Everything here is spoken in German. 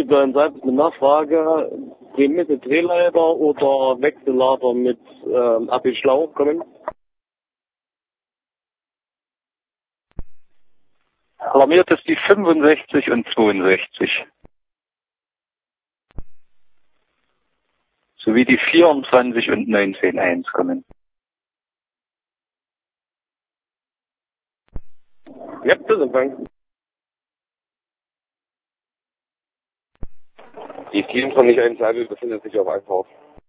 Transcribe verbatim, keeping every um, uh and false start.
Multiplan Seite eine Nachfrage, Dreh mit Drehleiter oder Wechsellader mit ähm, A P Schlauch kommen? Alarmiert ist die fünfundsechzig und zweiundsechzig. Sowie die vierundzwanzig und neunzehn Punkt eins kommen. Ja, das ist Empfang. Die vierundzwanzig Punkt eins befindet sich auf Einkauf.